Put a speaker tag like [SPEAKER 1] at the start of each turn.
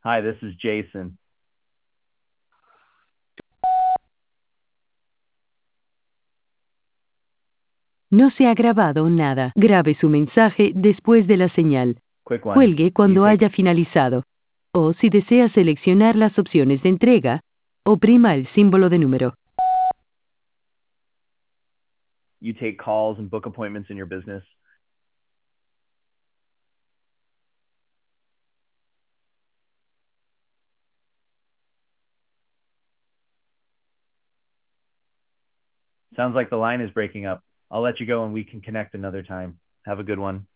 [SPEAKER 1] Hi, this is Jason.
[SPEAKER 2] No se ha grabado nada. Grabe su mensaje después de la señal.
[SPEAKER 1] Quick one.
[SPEAKER 2] Cuelgue
[SPEAKER 1] You
[SPEAKER 2] cuando
[SPEAKER 1] take
[SPEAKER 2] haya finalizado. O si desea seleccionar las opciones de entrega, oprima el símbolo de número.
[SPEAKER 1] you take calls and book appointments in your business. Sounds like the line is breaking up. I'll let you go and we can connect another time. Have a good one.